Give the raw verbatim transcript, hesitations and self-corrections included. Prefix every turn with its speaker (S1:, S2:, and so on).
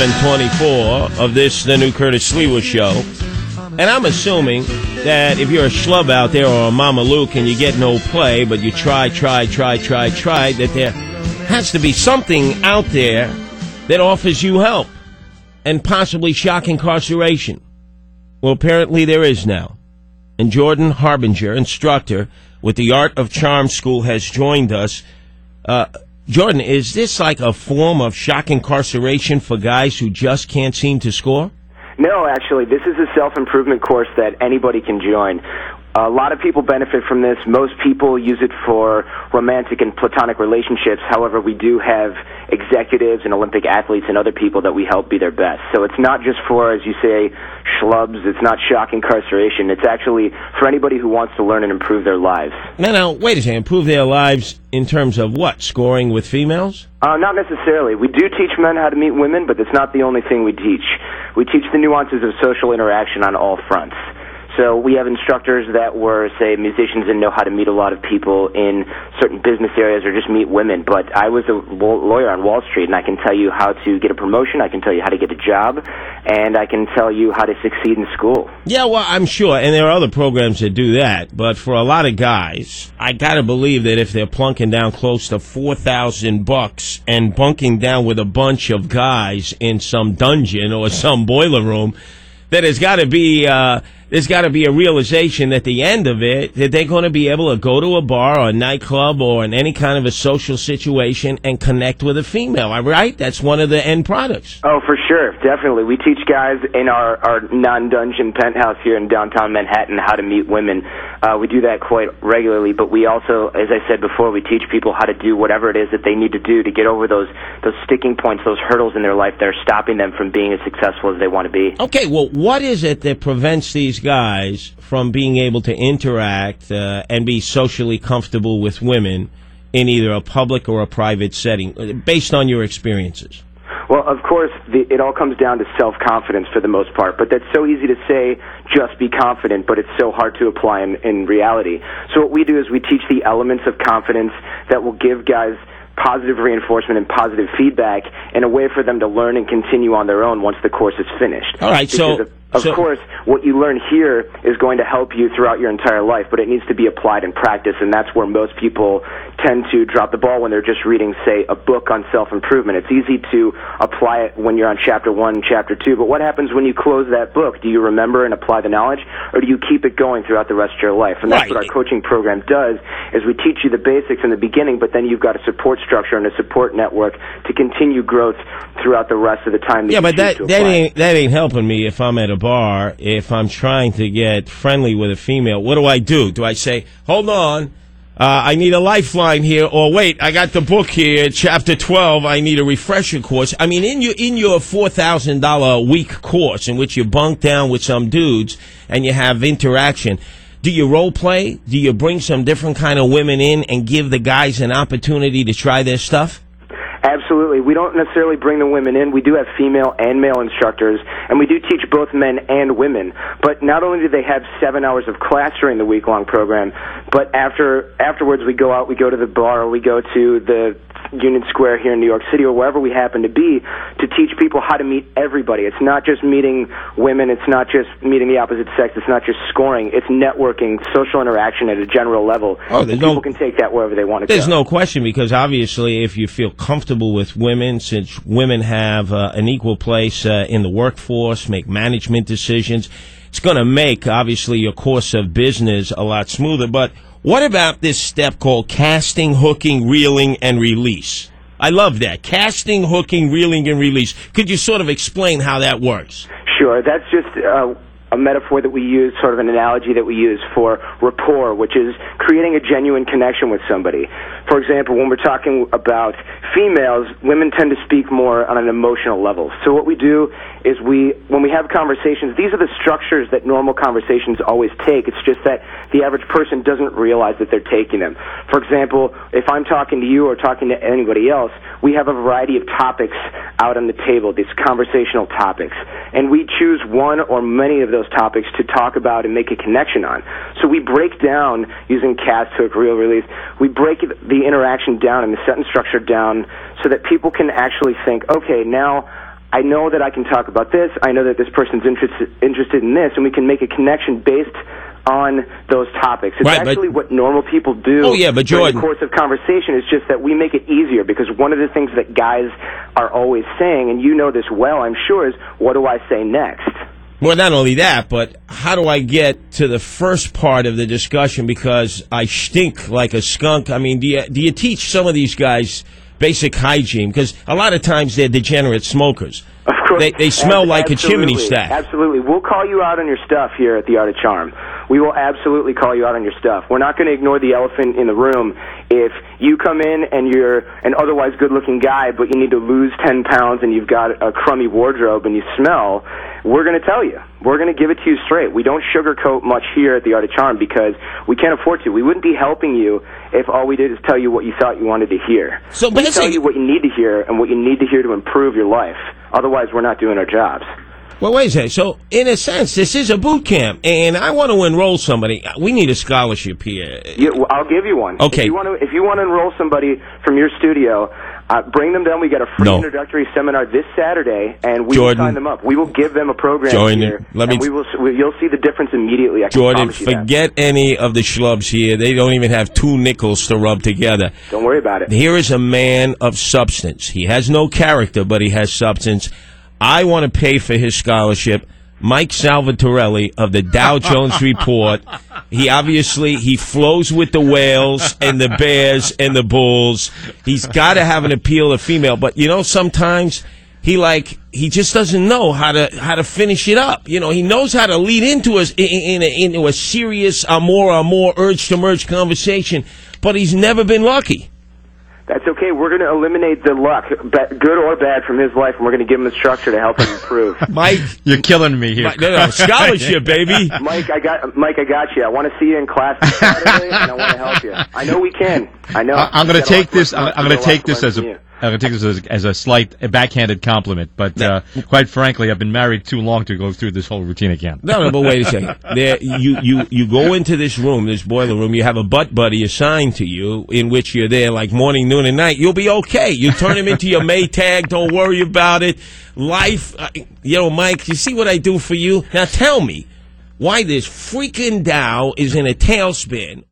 S1: seven twenty-four of this, the new Curtis Lewa Show. And I'm assuming that if you're a schlub out there or a Mama Luke and you get no play, but you try, try, try, try, try, that there has to be something out there that offers you help and possibly shock incarceration. Well, apparently there is now. And Jordan Harbinger, instructor with the Art of Charm School, has joined us. Uh, Jordan, is this like a form of shock incarceration for guys who just can't seem to score?
S2: No, actually, this is a self-improvement course that anybody can join. A lot of people benefit from this. Most people use it for romantic and platonic relationships. However, we do have executives and Olympic athletes and other people that we help be their best. So it's not just for, as you say, schlubs. It's not shock incarceration. It's actually for anybody who wants to learn and improve their lives.
S1: Now, now, wait a second. Improve their lives in terms of what? Scoring with females?
S2: Uh, not necessarily. We do teach men how to meet women, but that's not the only thing we teach. We teach the nuances of social interaction on all fronts. So we have instructors that were, say, musicians and know how to meet a lot of people in certain business areas or just meet women. But I was a lawyer on Wall Street, and I can tell you how to get a promotion, I can tell you how to get a job, and I can tell you how to succeed in school.
S1: Yeah, well, I'm sure, and there are other programs that do that. But for a lot of guys, I got to believe that if they're plunking down close to four thousand bucks and bunking down with a bunch of guys in some dungeon or some boiler room, that there's got to be... Uh, There's got to be a realization at the end of it that they're going to be able to go to a bar or a nightclub or in any kind of a social situation and connect with a female, right? That's one of the end products.
S2: Oh, for sure. Definitely. We teach guys in our, our non-dungeon penthouse here in downtown Manhattan how to meet women. Uh, we do that quite regularly, but we also, as I said before, we teach people how to do whatever it is that they need to do to get over those, those sticking points, those hurdles in their life that are stopping them from being as successful as they want to be.
S1: Okay, well, what is it that prevents these guys from being able to interact uh, and be socially comfortable with women in either a public or a private setting, based on your experiences?
S2: Well, of course, the, it all comes down to self-confidence for the most part, but that's so easy to say, just be confident, but it's so hard to apply in, in reality. So what we do is we teach the elements of confidence that will give guys positive reinforcement and positive feedback and a way for them to learn and continue on their own once the course is finished.
S1: All right, so...
S2: Of, of
S1: so,
S2: course, what you learn here is going to help you throughout your entire life, but it needs to be applied in practice, and that's where most people tend to drop the ball when they're just reading, say, a book on self-improvement. It's easy to apply it when you're on chapter one and chapter two, but what happens when you close that book? Do you remember and apply the knowledge, or do you keep it going throughout the rest of your life? And that's
S1: right.
S2: What our coaching program does, is we teach you the basics in the beginning, but then you've got a support structure and a support network to continue growth throughout the rest of the time that
S1: yeah,
S2: you
S1: but that,
S2: to
S1: that
S2: apply.
S1: ain't that ain't helping me if I'm at a bar, if I'm trying to get friendly with a female. What do I do? Do I say, hold on, uh, I need a lifeline here, or wait, I got the book here, chapter twelve, I need a refresher course? I mean, in your, in your four thousand dollars a week course in which you bunk down with some dudes and you have interaction, do you role play? Do you bring some different kind of women in and give the guys an opportunity to try their stuff?
S2: Absolutely. We don't necessarily bring the women in. We do have female and male instructors, and we do teach both men and women. But not only do they have seven hours of class during the week-long program, but after afterwards we go out, we go to the bar, or we go to the Union Square here in New York City, or wherever we happen to be, to teach people how to meet everybody. It's not just meeting women. It's not just meeting the opposite sex. It's not just scoring. It's networking, social interaction at a general level.
S1: Oh, there's
S2: people
S1: no,
S2: can take that wherever they want to
S1: there's
S2: go.
S1: There's no question, because obviously if you feel comfortable with women, since women have uh, an equal place uh, in the workforce, make management decisions, it's going to make, obviously, your course of business a lot smoother. But what about this step called casting, hooking, reeling, and release? I love that. Casting, hooking, reeling, and release. Could you sort of explain how that works?
S2: Sure. That's just uh, a metaphor that we use, sort of an analogy that we use for rapport, which is creating a genuine connection with somebody. For example, when we're talking about females, women tend to speak more on an emotional level. So what we do is we, when we have conversations, these are the structures that normal conversations always take. It's just that the average person doesn't realize that they're taking them. For example, if I'm talking to you or talking to anybody else, we have a variety of topics out on the table, these conversational topics. And we choose one or many of those topics to talk about and make a connection on. So we break down, using cast, hook, reel, release, we break the interaction down and the sentence structure down so that people can actually think, okay, now I know that I can talk about this. I know that this person's interested interested in this, and we can make a connection based on those topics. It's
S1: right,
S2: actually
S1: but,
S2: what normal people do
S1: oh, yeah, but Jordan,
S2: during the course of conversation. It's just that we make it easier, because one of the things that guys are always saying, and you know this well, I'm sure, is, what do I say next?
S1: Well, not only that, but how do I get to the first part of the discussion, because I stink like a skunk? I mean, do you, do you teach some of these guys basic hygiene? Because a lot of times they're degenerate smokers.
S2: Of course.
S1: They, they smell
S2: Ab-
S1: like a chimney stack.
S2: Absolutely. We'll call you out on your stuff here at the Art of Charm. We will absolutely call you out on your stuff. We're not going to ignore the elephant in the room. If you come in and you're an otherwise good-looking guy, but you need to lose ten pounds and you've got a crummy wardrobe and you smell, we're going to tell you. We're going to give it to you straight. We don't sugarcoat much here at the Art of Charm, because we can't afford to. We wouldn't be helping you if all we did is tell you what you thought you wanted to hear.
S1: So
S2: we tell you what you need to hear and what you need to hear to improve your life. Otherwise, we're not doing our jobs.
S1: Well, wait a second. So, in a sense, this is a boot camp, and I want to enroll somebody. We need a scholarship here.
S2: Yeah, well, I'll give you one.
S1: Okay.
S2: If you want to, if you want to enroll somebody from your studio, uh, bring them down. We got a free
S1: no.
S2: introductory seminar this Saturday, and we
S1: Jordan,
S2: will sign them up. We will give them a program
S1: Jordan,
S2: here,
S1: let me
S2: and we will. You'll see the difference immediately. I can
S1: Jordan,
S2: promise you
S1: forget
S2: that.
S1: any of the schlubs here. They don't even have two nickels to rub together.
S2: Don't worry about it.
S1: Here is a man of substance. He has no character, but he has substance. I want to pay for his scholarship. Mike Salvatorelli of the Dow Jones Report. He obviously, he flows with the whales and the bears and the bulls. He's got to have an appeal to female. But, you know, sometimes he like, he just doesn't know how to how to finish it up. You know, he knows how to lead into a, in, in a, into a serious, amor, amor, urge-to-merge conversation. But he's never been lucky.
S2: That's okay. We're going to eliminate the luck, good or bad, from his life, and we're going to give him a structure to help him improve.
S1: Mike,
S3: you're killing me here.
S1: Mike, no, no, scholarship, baby.
S2: Mike, I got Mike. I got you. I want to see you in class this Saturday, and I want to help you. I know we can. I know.
S3: I'm going to take this. I'm, I'm going to take this as a.
S2: You.
S3: I'm going to take this as, as a slight a backhanded compliment, but uh, quite frankly, I've been married too long to go through this whole routine again.
S1: No, no, but wait a second. There, you, you, you go into this room, this boiler room, you have a butt buddy assigned to you, in which you're there like morning, noon, and night. You'll be okay. You turn him into your Maytag. Don't worry about it. Life, uh, you know, Mike, you see what I do for you? Now tell me why this freaking Dow is in a tailspin.